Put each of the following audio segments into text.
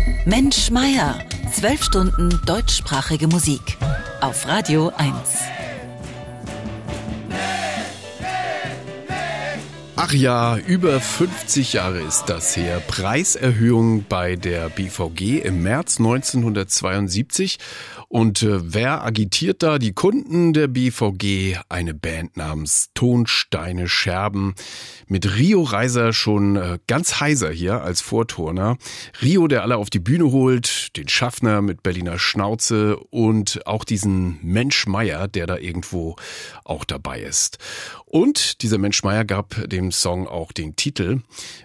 Mensch Meier. 12 Stunden deutschsprachige Musik. Auf Radio 1. Ach ja, über 50 Jahre ist das her. Preiserhöhung bei der BVG im März 1972. Und wer agitiert da? Die Kunden der BVG, eine Band namens Tonsteine Scherben. Mit Rio Reiser schon ganz heiser hier als Vorturner. Rio, der alle auf die Bühne holt, den Schaffner mit Berliner Schnauze und auch diesen Mensch Meier, der da irgendwo auch dabei ist. Und dieser Mensch Meier gab dem Song auch den Titel,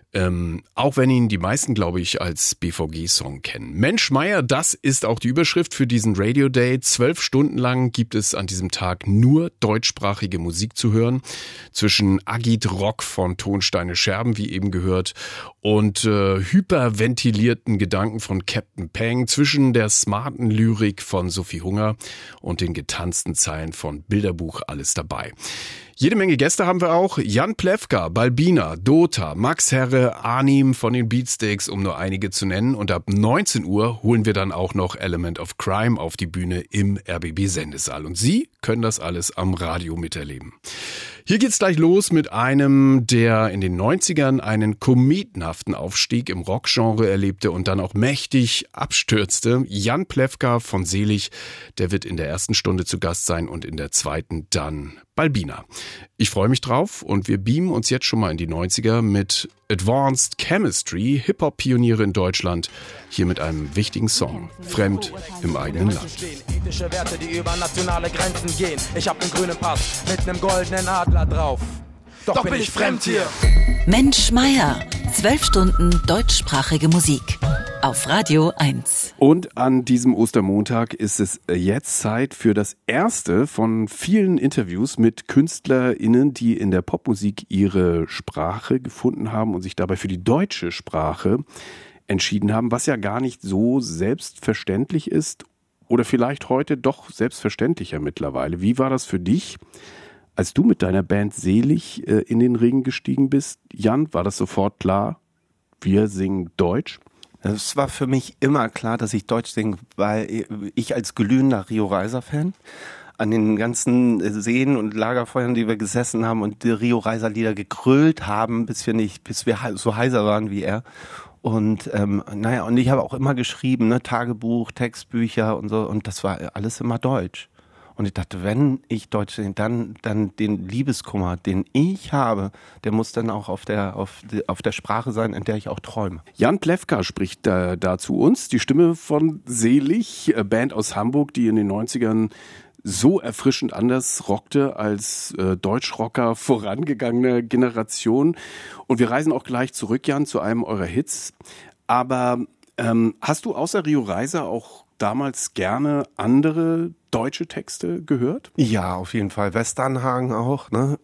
auch wenn ihn die meisten, glaube ich, als BVG-Song kennen. Mensch Meier, das ist auch die Überschrift für diesen Radio Day. 12 Stunden lang gibt es an diesem Tag nur deutschsprachige Musik zu hören. Zwischen Agit-Rock von Tonsteine Scherben, wie eben gehört, und hyperventilierten Gedanken von Captain Peng, zwischen der smarten Lyrik von Sophie Hunger und den getanzten Zeilen von Bilderbuch, alles dabei. Jede Menge Gäste haben wir auch. Jan Plewka, Balbina, Dota, Max Herre, Arnim von den Beatsteaks, um nur einige zu nennen. Und ab 19 Uhr holen wir dann auch noch Element of Crime auf die Bühne im RBB-Sendesaal. Und Sie können das alles am Radio miterleben. Hier geht's gleich los mit einem, der in den 90ern einen kometenhaften Aufstieg im Rockgenre erlebte und dann auch mächtig abstürzte. Jan Plewka von Selig, der wird in der ersten Stunde zu Gast sein und in der zweiten dann Balbina. Ich freue mich drauf und wir beamen uns jetzt schon mal in die 90er mit Advanced Chemistry, Hip-Hop-Pioniere in Deutschland, hier mit einem wichtigen Song, Fremd im eigenen Land. Ethische Werte, die über nationale Grenzen gehen. Ich hab den grünen Pass mit nem goldenen Adler drauf. Doch bin ich fremd hier. Mensch Meier. 12 Stunden deutschsprachige Musik. Auf Radio 1. Und an diesem Ostermontag ist es jetzt Zeit für das erste von vielen Interviews mit KünstlerInnen, die in der Popmusik ihre Sprache gefunden haben und sich dabei für die deutsche Sprache entschieden haben, was ja gar nicht so selbstverständlich ist oder vielleicht heute doch selbstverständlicher mittlerweile. Wie war das für dich, als du mit deiner Band Selig in den Ring gestiegen bist? Jan, war das sofort klar, wir singen Deutsch? Es war für mich immer klar, dass ich Deutsch singe, weil ich als glühender Rio Reiser-Fan an den ganzen Seen und Lagerfeuern, die wir gesessen haben und die Rio Reiser-Lieder gegrölt haben, bis wir so heiser waren wie er. Und und ich habe auch immer geschrieben, ne, Tagebuch, Textbücher und so, und das war alles immer Deutsch. Und ich dachte, wenn ich Deutsch singe, dann den Liebeskummer, den ich habe, der muss dann auch auf der Sprache sein, in der ich auch träume. Jan Plewka spricht da zu uns, die Stimme von Selig, Band aus Hamburg, die in den 90ern so erfrischend anders rockte als Deutschrocker vorangegangener Generation. Und wir reisen auch gleich zurück, Jan, zu einem eurer Hits. Aber hast du außer Rio Reiser auch damals gerne andere deutsche Texte gehört? Ja, auf jeden Fall. Westernhagen auch, ne?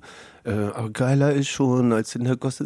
Aber geiler ist schon als in der Gosse.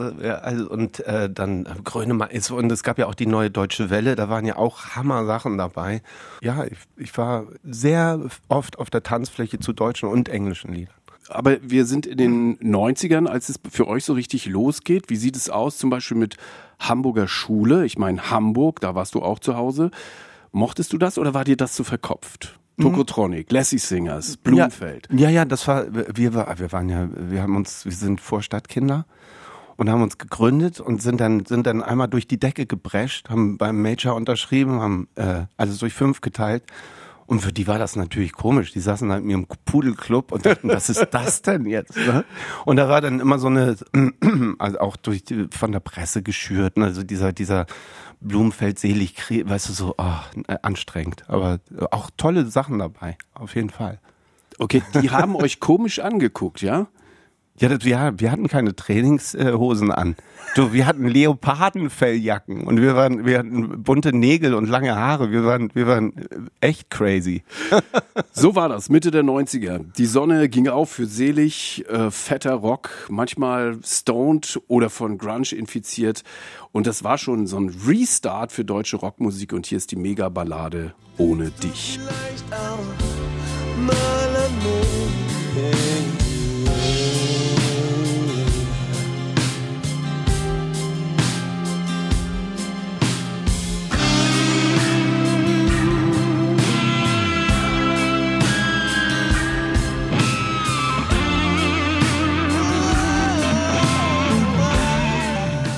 Dann Grönemeyer. Und es gab ja auch die Neue Deutsche Welle, da waren ja auch Hammer-Sachen dabei. Ja, ich war sehr oft auf der Tanzfläche zu deutschen und englischen Liedern. Aber wir sind in den 90ern, als es für euch so richtig losgeht. Wie sieht es aus zum Beispiel mit Hamburger Schule? Ich meine Hamburg, da warst du auch zu Hause. Mochtest du das oder war dir das zu verkopft? Tokotronic, Lassie Singers, Blumfeld. Ja, das war, wir sind Vorstadtkinder und haben uns gegründet und sind dann einmal durch die Decke geprescht, haben beim Major unterschrieben, haben alles durch 5 geteilt. Und für die war das natürlich komisch. Die saßen halt in ihrem Pudelclub und dachten, was ist das denn jetzt? Ne? Und da war dann immer so eine, also auch von der Presse geschürt, ne? Also dieser Blumfeld Selig, weißt du, so anstrengend. Aber auch tolle Sachen dabei, auf jeden Fall. Okay, die haben euch komisch angeguckt, ja? Ja, wir hatten keine Trainingshosen an. Wir hatten Leopardenfelljacken und wir hatten bunte Nägel und lange Haare. Wir waren echt crazy. So war das, Mitte der 90er. Die Sonne ging auf für Selig, fetter Rock, manchmal stoned oder von Grunge infiziert. Und das war schon so ein Restart für deutsche Rockmusik. Und hier ist die Mega-Ballade Ohne dich. Vielleicht auch mal an mich.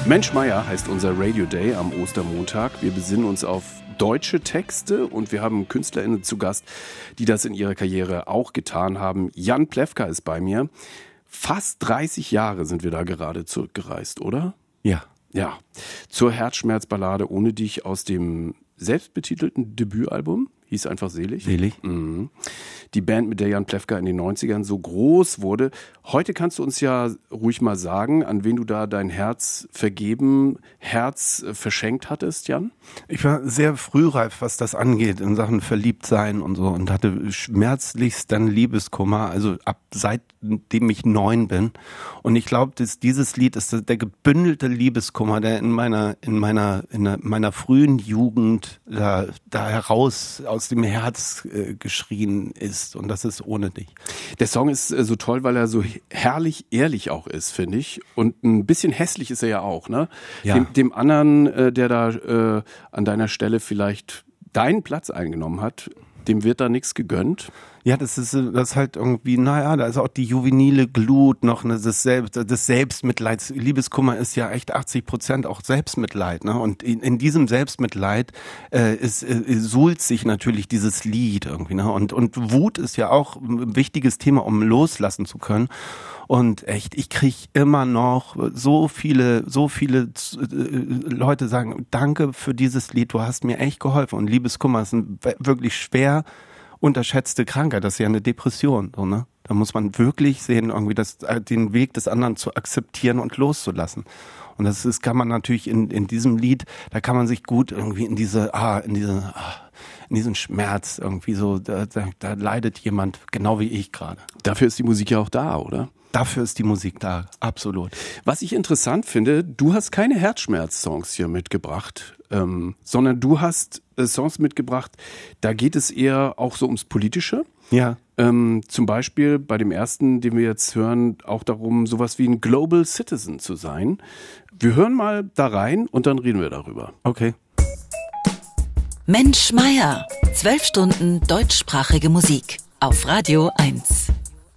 Mensch Meier heißt unser Radio Day am Ostermontag. Wir besinnen uns auf deutsche Texte und wir haben KünstlerInnen zu Gast, die das in ihrer Karriere auch getan haben. Jan Plewka ist bei mir. Fast 30 Jahre sind wir da gerade zurückgereist, oder? Ja. Ja. Zur Herzschmerzballade Ohne dich aus dem selbstbetitelten Debütalbum. Hieß einfach Selig. Selig. Mhm. Die Band, mit der Jan Plewka in den 90ern so groß wurde. Heute kannst du uns ja ruhig mal sagen, an wen du da dein Herz verschenkt hattest, Jan? Ich war sehr frühreif, was das angeht, in Sachen Verliebtsein und so, und hatte schmerzlichst dann Liebeskummer, also seitdem ich 9 bin. Und ich glaube, dass dieses Lied ist der gebündelte Liebeskummer, der in meiner frühen Jugend da heraus aus dem Herz geschrien ist, und das ist Ohne dich. Der Song ist so toll, weil er so herrlich ehrlich auch ist, finde ich. Und ein bisschen hässlich ist er ja auch, ne? Ja. Dem anderen, der da an deiner Stelle vielleicht deinen Platz eingenommen hat, dem wird da nichts gegönnt. Ja, das ist halt irgendwie, naja, da ist auch die juvenile Glut noch, ne, das Selbstmitleids. Liebeskummer ist ja echt 80% auch Selbstmitleid, ne? Und in diesem Selbstmitleid suhlt sich natürlich dieses Lied irgendwie, ne? Und Wut ist ja auch ein wichtiges Thema, um loslassen zu können. Und echt, ich kriege immer noch so viele Leute sagen, danke für dieses Lied, du hast mir echt geholfen. Und Liebeskummer ist ein wirklich schwer unterschätzte Krankheit, das ist ja eine Depression, so, ne? Da muss man wirklich sehen, irgendwie den Weg des anderen zu akzeptieren und loszulassen. Und das kann man natürlich in diesem Lied, da kann man sich gut irgendwie in diesen Schmerz irgendwie so, da leidet jemand, genau wie ich gerade. Dafür ist die Musik ja auch da, oder? Dafür ist die Musik da, absolut. Was ich interessant finde, du hast keine Herzschmerz-Songs hier mitgebracht, sondern du hast Songs mitgebracht, da geht es eher auch so ums Politische. Ja. Zum Beispiel bei dem ersten, den wir jetzt hören, auch darum, sowas wie ein Global Citizen zu sein. Wir hören mal da rein und dann reden wir darüber. Okay. Mensch Meier. 12 Stunden deutschsprachige Musik auf Radio 1.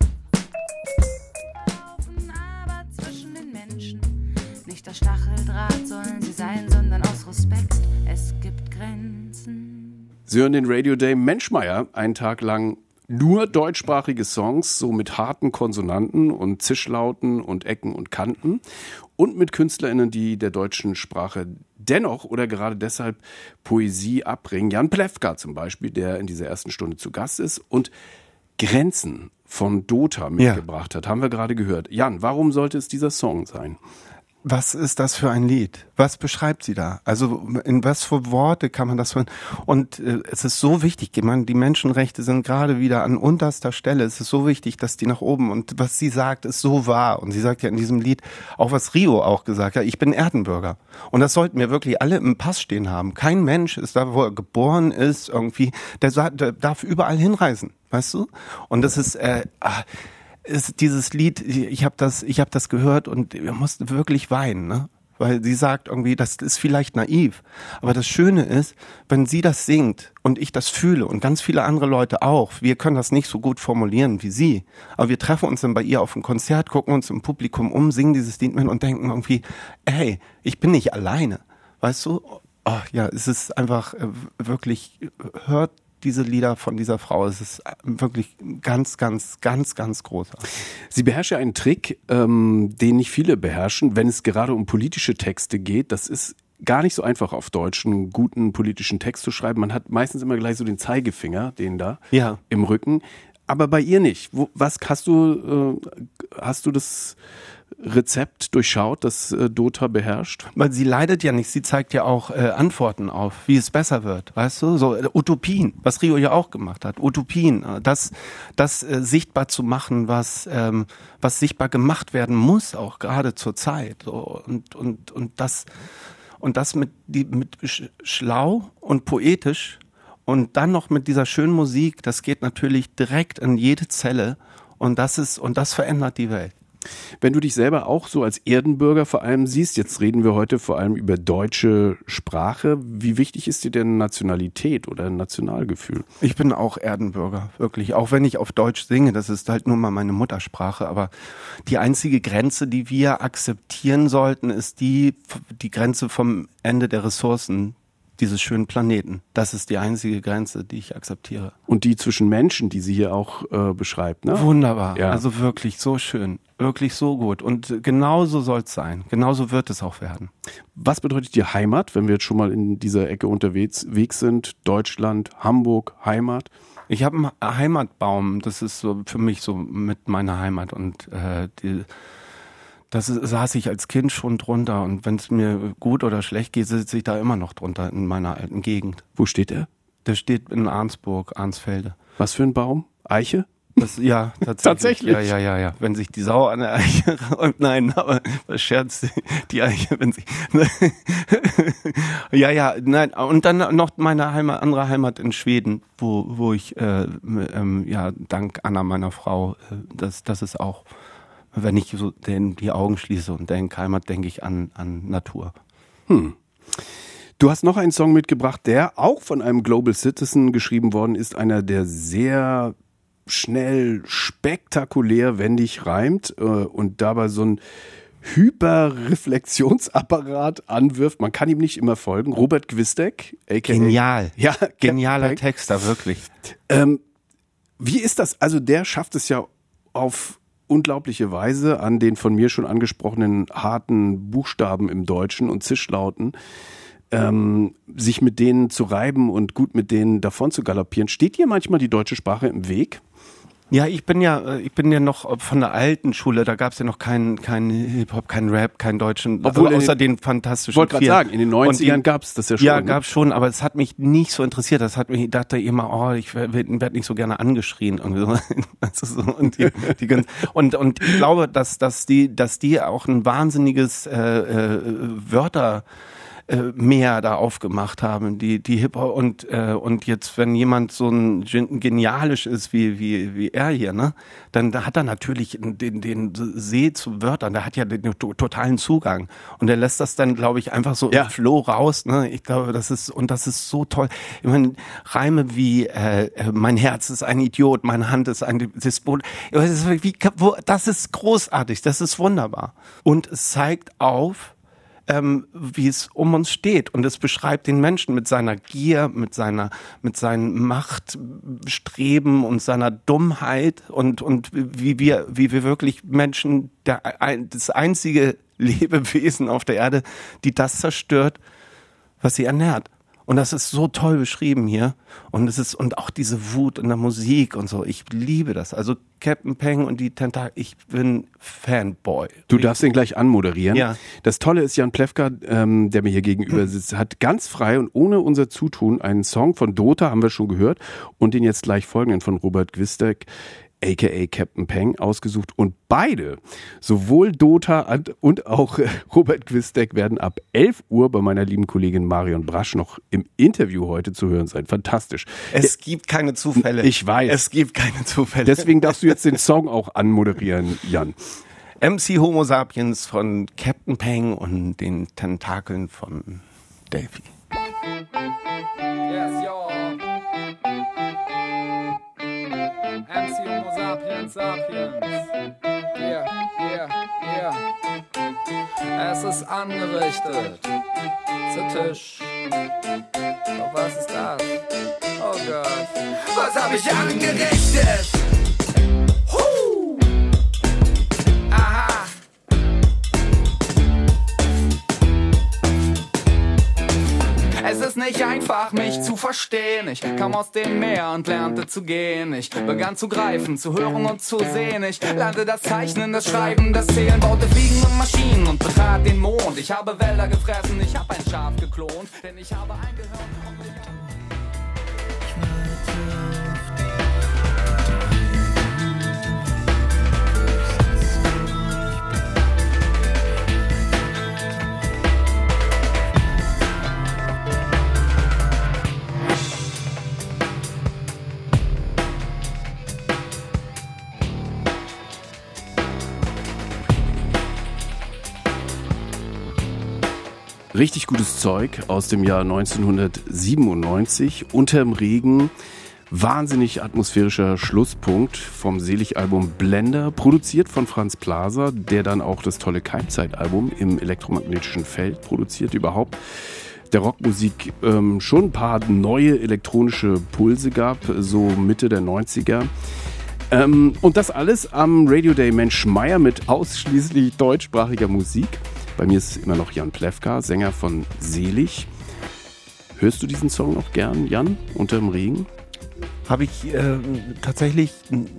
Aber zwischen den Menschen nicht der Stacheldraht sollen sie sein, sondern aus Respekt. Es gibt Grenzen. Sie hören den Radio Day Mensch Meier, einen Tag lang nur deutschsprachige Songs, so mit harten Konsonanten und Zischlauten und Ecken und Kanten und mit KünstlerInnen, die der deutschen Sprache dennoch oder gerade deshalb Poesie abbringen. Jan Plewka zum Beispiel, der in dieser ersten Stunde zu Gast ist und Grenzen von Dota mitgebracht hat, haben wir gerade gehört. Jan, warum sollte es dieser Song sein? Was ist das für ein Lied? Was beschreibt sie da? Also in was für Worte kann man das hören? Und es ist so wichtig, ich meine, die Menschenrechte sind gerade wieder an unterster Stelle. Es ist so wichtig, dass die nach oben, und was sie sagt, ist so wahr. Und sie sagt ja in diesem Lied auch, was Rio auch gesagt hat, ich bin Erdenbürger. Und das sollten wir wirklich alle im Pass stehen haben. Kein Mensch ist da, wo er geboren ist, irgendwie, der darf überall hinreisen, weißt du? Und das ist dieses Lied, ich habe das gehört und wir mussten wirklich weinen, ne? Weil sie sagt irgendwie, das ist vielleicht naiv, aber das Schöne ist, wenn sie das singt und ich das fühle und ganz viele andere Leute auch, wir können das nicht so gut formulieren wie sie, aber wir treffen uns dann bei ihr auf ein Konzert, gucken uns im Publikum um, singen dieses Lied mit und denken irgendwie, hey, ich bin nicht alleine, weißt du? Oh, ja, es ist einfach wirklich, hört diese Lieder von dieser Frau, es ist wirklich ganz, ganz, ganz, ganz großartig. Sie beherrscht ja einen Trick, den nicht viele beherrschen, wenn es gerade um politische Texte geht. Das ist gar nicht so einfach auf Deutsch, einen guten politischen Text zu schreiben. Man hat meistens immer gleich so den Zeigefinger, den da im Rücken. Aber bei ihr nicht. Was hast du das Rezept durchschaut, das Dota beherrscht? Weil sie leidet ja nicht, sie zeigt ja auch Antworten auf, wie es besser wird, weißt du? So Utopien, was Rio ja auch gemacht hat, Utopien, das sichtbar zu machen, was sichtbar gemacht werden muss, auch gerade zur Zeit. So, und das mit schlau und poetisch und dann noch mit dieser schönen Musik, das geht natürlich direkt in jede Zelle und das verändert die Welt. Wenn du dich selber auch so als Erdenbürger vor allem siehst, jetzt reden wir heute vor allem über deutsche Sprache, wie wichtig ist dir denn Nationalität oder Nationalgefühl? Ich bin auch Erdenbürger, wirklich. Auch wenn ich auf Deutsch singe, das ist halt nur mal meine Muttersprache, aber die einzige Grenze, die wir akzeptieren sollten, ist die Grenze vom Ende der Ressourcen dieses schönen Planeten. Das ist die einzige Grenze, die ich akzeptiere. Und die zwischen Menschen, die sie hier auch beschreibt, ne? Wunderbar, Ja. Also wirklich so schön, wirklich so gut. Und genauso soll es sein, genauso wird es auch werden. Was bedeutet dir Heimat, wenn wir jetzt schon mal in dieser Ecke unterwegs sind? Deutschland, Hamburg, Heimat? Ich habe einen Heimatbaum, das ist so für mich so mit meiner Heimat und saß ich als Kind schon drunter und wenn es mir gut oder schlecht geht, sitze ich da immer noch drunter in meiner alten Gegend. Wo steht er? Der steht in Arnsburg, Arnsfelde. Was für ein Baum? Eiche? Ja, tatsächlich. Ja. Wenn sich die Sau an der Eiche räumt, nein, aber was scherzt die Eiche, wenn sie... nein. Und dann noch meine andere Heimat in Schweden, wo ich, dank Anna, meiner Frau, das ist auch... Wenn ich so die Augen schließe und denke Heimat, denke ich an Natur. Du hast noch einen Song mitgebracht, der auch von einem Global Citizen geschrieben worden ist. Einer, der sehr schnell, spektakulär, wendig reimt und dabei so ein Hyperreflexionsapparat anwirft. Man kann ihm nicht immer folgen. Robert Gwisdek, a.k.a. Genial. Ja, Genialer Texter, wirklich. Wie ist das? Also der schafft es ja auf unglaubliche Weise an den von mir schon angesprochenen harten Buchstaben im Deutschen und Zischlauten, sich mit denen zu reiben und gut mit denen davon zu galoppieren. Steht dir manchmal die deutsche Sprache im Weg? Ja, ich bin ja noch von der alten Schule, da gab es ja noch keinen Hip-Hop, keinen Rap, keinen deutschen, obwohl außer den fantastischen. Ich wollte gerade sagen, in den 90ern gab es das ja schon. Ja, gab es schon, aber es hat mich nicht so interessiert. Ich dachte immer, ich werd nicht so gerne angeschrien. Und ich glaube, dass die auch ein wahnsinniges Wörter mehr da aufgemacht haben, die Hip-Hop und jetzt, wenn jemand so ein genialisch ist wie er hier, ne, dann hat er natürlich den See zu Wörtern, der hat ja den totalen Zugang und der lässt das dann, glaube ich, einfach so im Flow raus, ne. Ich glaube, das ist so toll. Ich meine, Reime wie mein Herz ist ein Idiot, meine Hand ist ein Despot, das ist großartig, das ist wunderbar und es zeigt auf, wie es um uns steht. Und es beschreibt den Menschen mit seiner Gier, mit seinem Machtstreben und seiner Dummheit und wie wir wirklich Menschen, das einzige Lebewesen auf der Erde, die das zerstört, was sie ernährt. Und das ist so toll beschrieben hier. Und auch diese Wut in der Musik und so. Ich liebe das. Also Captain Peng und die Tentakel, ich bin Fanboy. Du darfst den gleich anmoderieren. Ja. Das Tolle ist, Jan Plewka, der mir hier gegenüber sitzt, hat ganz frei und ohne unser Zutun einen Song von Dota, haben wir schon gehört, und den jetzt gleich folgenden von Robert Gwisdek, a.k.a. Captain Peng, ausgesucht. Und beide, sowohl Dota und auch Robert Gwisdek, werden ab 11 Uhr bei meiner lieben Kollegin Marion Brasch noch im Interview heute zu hören sein. Fantastisch. Es gibt keine Zufälle. Ich weiß. Es gibt keine Zufälle. Deswegen darfst du jetzt den Song auch anmoderieren, Jan. MC Homo Sapiens von Captain Peng und den Tentakeln von Delphi. Yes, yo. MC Homo Sapiens, Yeah. Es ist angerichtet. Zu Tisch. Doch was ist das? Oh Gott. Was hab ich angerichtet? Aha. Es ist nicht einfach, mich zu verstehen. Ich kam aus dem Meer und lernte zu gehen. Ich begann zu greifen, zu hören und zu sehen. Ich lernte das Zeichnen, das Schreiben, das Zählen, baute fliegende Maschinen und betrat den Mond. Ich habe Wälder gefressen, ich habe ein Schaf geklont, denn ich habe ein Gehirn. Richtig gutes Zeug aus dem Jahr 1997. Unterm Regen. Wahnsinnig atmosphärischer Schlusspunkt vom Selig-Album Blender, produziert von Franz Plaser, der dann auch das tolle Keimzeit-Album im elektromagnetischen Feld produziert überhaupt. Der Rockmusik schon ein paar neue elektronische Pulse gab, so Mitte der 90er. Und das alles am Radio Day Mensch Meier mit ausschließlich deutschsprachiger Musik. Bei mir ist immer noch Jan Plewka, Sänger von Selig. Hörst du diesen Song noch gern, Jan, Unterm Regen? Habe ich tatsächlich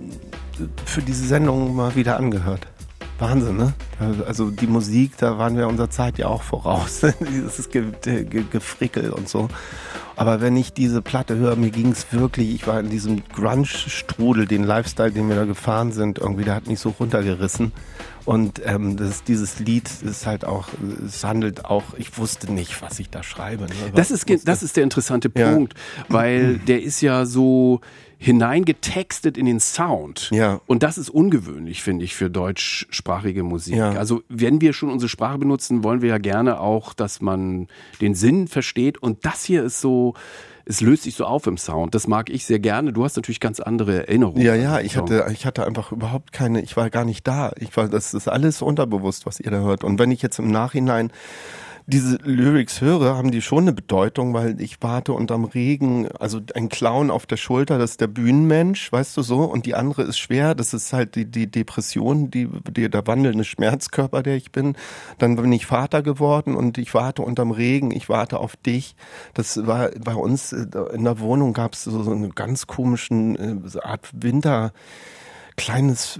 für diese Sendung mal wieder angehört. Wahnsinn, ne? Also die Musik, da waren wir unserer Zeit ja auch voraus. Dieses Gefrickel und so. Aber wenn ich diese Platte höre, mir ging es wirklich, ich war in diesem Grunge-Strudel, den Lifestyle, den wir da gefahren sind, irgendwie, der hat mich so runtergerissen. Und dieses Lied ist halt auch, es handelt auch, ich wusste nicht, was ich da schreibe. Ne? Das ist der interessante Punkt, weil der ist ja so hineingetextet in den Sound. Ja. Und das ist ungewöhnlich, finde ich, für deutschsprachige Musik. Ja. Also wenn wir schon unsere Sprache benutzen, wollen wir ja gerne auch, dass man den Sinn versteht. Und das hier ist so, es löst sich so auf im Sound. Das mag ich sehr gerne. Du hast natürlich ganz andere Erinnerungen. Ja, ich hatte einfach überhaupt keine, ich war gar nicht da. Das ist alles unterbewusst, was ihr da hört. Und wenn ich jetzt im Nachhinein diese Lyrics höre, haben die schon eine Bedeutung, weil ich warte unterm Regen, also ein Clown auf der Schulter, das ist der Bühnenmensch, weißt du so, und die andere ist schwer, das ist halt die Depression, der wandelnde Schmerzkörper, der ich bin. Dann bin ich Vater geworden und ich warte unterm Regen, ich warte auf dich. Das war bei uns in der Wohnung, gab es so eine ganz komischen Art Winter, kleines,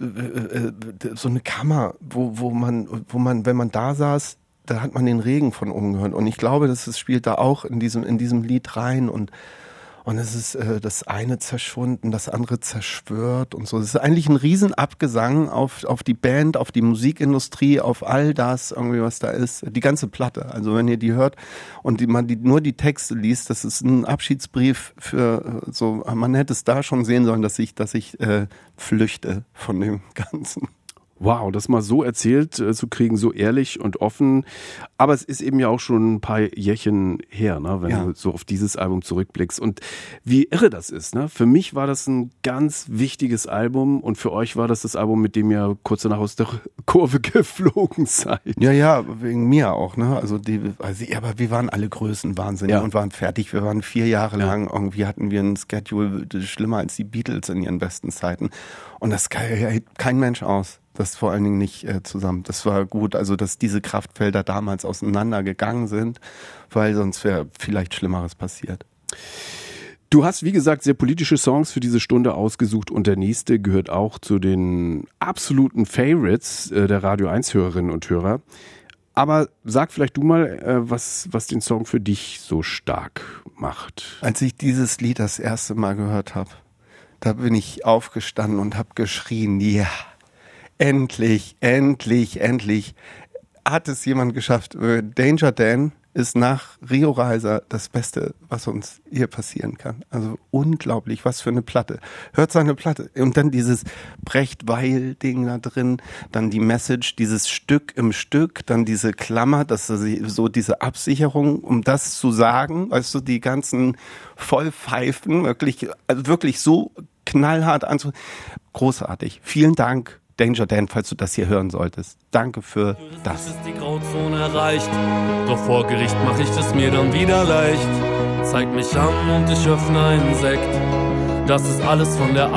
so eine Kammer, wo man, wenn man da saß, da hat man den Regen von oben gehört. Und ich glaube, das spielt da auch in diesem Lied rein. Und es ist das eine zerschwunden, das andere zerschwört und so. Es ist eigentlich ein Riesenabgesang auf die Band, auf die Musikindustrie, auf all das irgendwie, was da ist. Die ganze Platte. Also wenn ihr die hört und man nur die Texte liest, das ist ein Abschiedsbrief für so, man hätte es da schon sehen sollen, dass ich flüchte von dem Ganzen. Wow, das mal so erzählt zu kriegen, so ehrlich und offen. Aber es ist eben ja auch schon ein paar Jährchen her, ne, wenn du so auf dieses Album zurückblickst. Und wie irre das ist, ne? Für mich war das ein ganz wichtiges Album und für euch war das Album, mit dem ihr kurz danach aus der Kurve geflogen seid. Ja, wegen mir auch, ne? Aber wir waren alle Größenwahnsinnig und waren fertig. Wir waren 4 Jahre lang, irgendwie hatten wir ein Schedule, schlimmer als die Beatles in ihren besten Zeiten. Und das hält kein Mensch aus. Das vor allen Dingen nicht zusammen. Das war gut, also dass diese Kraftfelder damals auseinandergegangen sind, weil sonst wäre vielleicht Schlimmeres passiert. Du hast, wie gesagt, sehr politische Songs für diese Stunde ausgesucht und der nächste gehört auch zu den absoluten Favorites der Radio 1 Hörerinnen und Hörer. Aber sag vielleicht du mal, was den Song für dich so stark macht. Als ich dieses Lied das erste Mal gehört habe, da bin ich aufgestanden und habe geschrien, ja. Endlich hat es jemand geschafft. Danger Dan ist nach Rio Reiser das Beste, was uns hier passieren kann. Also unglaublich, was für eine Platte. Hört seine Platte. Und dann dieses Brecht-Weil-Ding da drin, dann die Message, dieses Stück im Stück, dann diese Klammer, so diese Absicherung, um das zu sagen, weißt du, die ganzen Vollpfeifen, wirklich so knallhart anzu. Großartig. Vielen Dank. Danger Dan, falls du das hier hören solltest. Danke für das. Ist die Grauzone erreicht, doch vor Gericht mach ich es mir dann wieder leicht. Zeig mich an und ich öffne einen Sekt. Das ist alles von der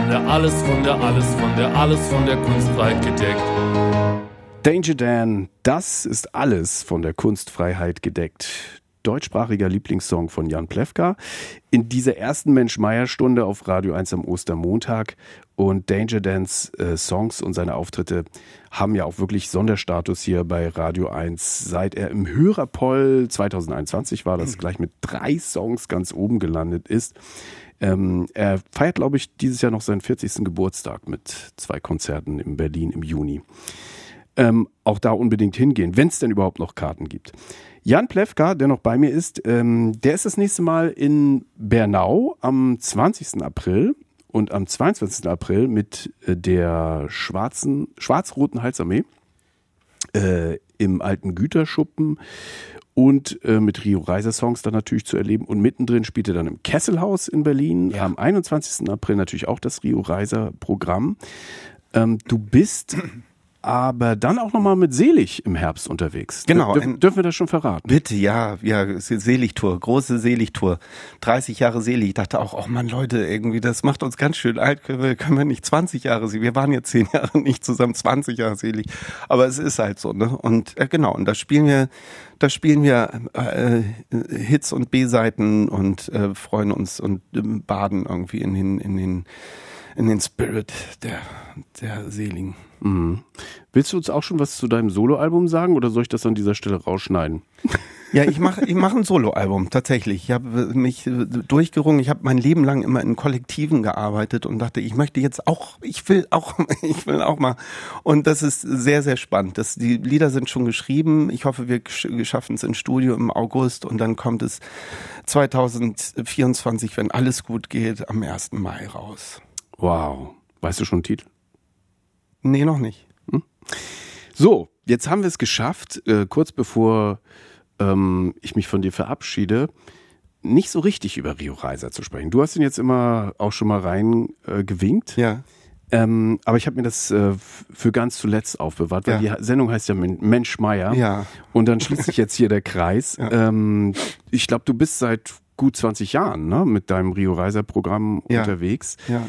Kunstfreiheit gedeckt. Danger Dan, das ist alles von der Kunstfreiheit gedeckt. Deutschsprachiger Lieblingssong von Jan Plewka in dieser ersten Mensch-Meier-Stunde auf Radio 1 am Ostermontag. Und Danger Dans Songs und seine Auftritte haben ja auch wirklich Sonderstatus hier bei Radio 1. Seit er im Hörerpoll 2021 war das gleich mit 3 Songs ganz oben gelandet ist. Er feiert, glaube ich, dieses Jahr noch seinen 40. Geburtstag mit 2 Konzerten in Berlin im Juni. Auch da unbedingt hingehen, wenn es denn überhaupt noch Karten gibt. Jan Plewka, der noch bei mir ist, der ist das nächste Mal in Bernau am 20. April und am 22. April mit der schwarz-roten Halsarmee im alten Güterschuppen. und mit Rio Reiser Songs dann natürlich zu erleben. Und mittendrin spielt er dann im Kesselhaus in Berlin. Am 21. April natürlich auch das Rio Reiser Programm. Du bist aber dann auch nochmal mit Selig im Herbst unterwegs. Genau. Dürfen wir das schon verraten? Bitte, ja, Seligtour, große Seligtour. 30 Jahre Selig. Ich dachte auch, oh Mann, Leute, irgendwie, das macht uns ganz schön alt. Können wir nicht 20 Jahre Selig? Wir waren jetzt 10 Jahre nicht zusammen, 20 Jahre Selig. Aber es ist halt so, ne? Und genau, und da spielen wir Hits und B-Seiten und freuen uns und baden irgendwie in den Spirit der Seligen. Mhm. Willst du uns auch schon was zu deinem Soloalbum sagen oder soll ich das an dieser Stelle rausschneiden? Ja, ich mach ein Soloalbum, tatsächlich. Ich habe mich durchgerungen. Ich habe mein Leben lang immer in Kollektiven gearbeitet und dachte, ich will auch mal. Und das ist sehr, sehr spannend. Die Lieder sind schon geschrieben. Ich hoffe, wir schaffen es ins Studio im August und dann kommt es 2024, wenn alles gut geht, am 1. Mai raus. Wow. Weißt du schon den Titel? Nee, noch nicht. So, jetzt haben wir es geschafft, kurz bevor ich mich von dir verabschiede, nicht so richtig über Rio Reiser zu sprechen. Du hast ihn jetzt immer auch schon mal reingewinkt. Ja. Aber ich habe mir das für ganz zuletzt aufbewahrt, weil die Sendung heißt ja Mensch Meier. Ja. Und dann schließt sich jetzt hier der Kreis. Ja. Ich glaube, du bist seit gut 20 Jahren, ne, mit deinem Rio Reiser Programm unterwegs. Ja.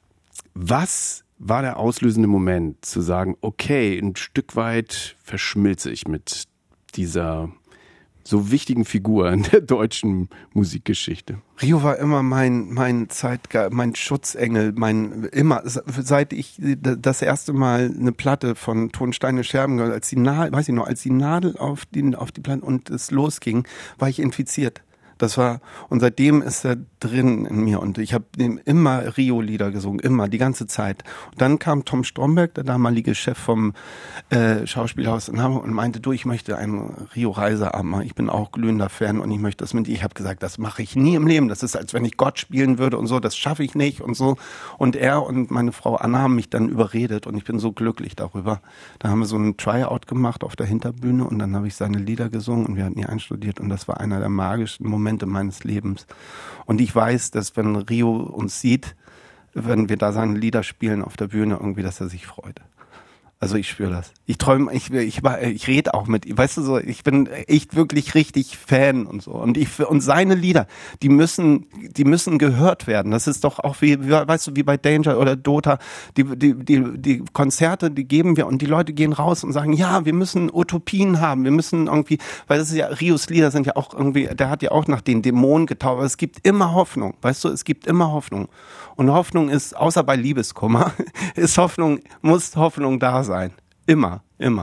Was war der auslösende Moment, zu sagen, okay, ein Stück weit verschmilze ich mit dieser so wichtigen Figur in der deutschen Musikgeschichte? Rio war immer mein Zeitgeist, mein Schutzengel, seit ich das erste Mal eine Platte von Tonsteine Scherben gehört, als die Nadel auf die Platte und es losging, war ich infiziert. Und seitdem ist er drin in mir und ich habe immer Rio-Lieder gesungen, immer, die ganze Zeit. Und dann kam Tom Stromberg, der damalige Chef vom Schauspielhaus in Hamburg und meinte, ich möchte einen Rio-Reiser-Abend machen, ich bin auch glühender Fan und ich möchte das mit dir. Ich habe gesagt, das mache ich nie im Leben, das ist, als wenn ich Gott spielen würde und so, das schaffe ich nicht und so. Und er und meine Frau Anna haben mich dann überredet und ich bin so glücklich darüber. Da haben wir so einen Tryout gemacht auf der Hinterbühne und dann habe ich seine Lieder gesungen und wir hatten die einstudiert und das war einer der magischen Momente meines Lebens. Und ich weiß, dass wenn Rio uns sieht, wenn wir da seine Lieder spielen auf der Bühne, irgendwie, dass er sich freut. Also ich spüre das. Ich träume, ich rede auch mit ihm. Weißt du so, ich bin echt wirklich richtig Fan und so. Und seine Lieder, die müssen gehört werden. Das ist doch auch wie bei Danger oder Dota. Die Konzerte, die geben wir und die Leute gehen raus und sagen, ja, wir müssen Utopien haben. Wir müssen irgendwie, weil das ist ja, Rios Lieder sind ja auch irgendwie, der hat ja auch nach den Dämonen getauft. Aber es gibt immer Hoffnung. Weißt du, es gibt immer Hoffnung. Und Hoffnung ist, außer bei Liebeskummer, muss Hoffnung da sein. Immer.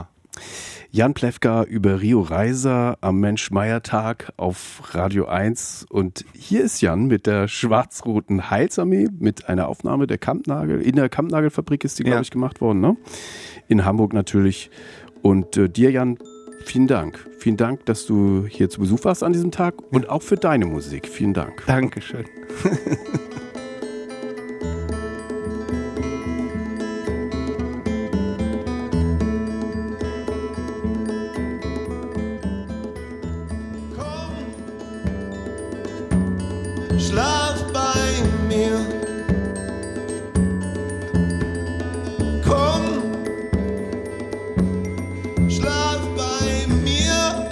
Jan Plewka über Rio Reiser am Mensch-Meier-Tag auf Radio 1. Und hier ist Jan mit der schwarz-roten Heilsarmee mit einer Aufnahme der Kampnagel. In der Kampnagelfabrik ist die, glaube ich, gemacht worden, ne? In Hamburg natürlich. Und dir, Jan, vielen Dank. Vielen Dank, dass du hier zu Besuch warst an diesem Tag und auch für deine Musik. Vielen Dank. Dankeschön. Schlaf bei mir, komm, schlaf bei mir.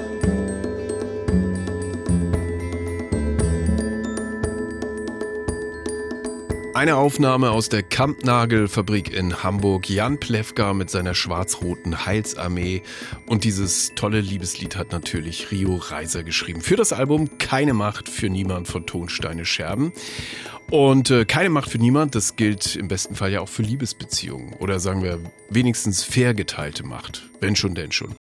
Eine Aufnahme aus der Kampnagelfabrik in Hamburg. Jan Plewka mit seiner schwarz-roten Heilsarmee. Und dieses tolle Liebeslied hat natürlich Rio Reiser geschrieben. Für das Album Keine Macht für Niemand von Tonsteine Scherben. Und keine Macht für niemand, das gilt im besten Fall ja auch für Liebesbeziehungen. Oder sagen wir wenigstens fair geteilte Macht. Wenn schon, denn schon.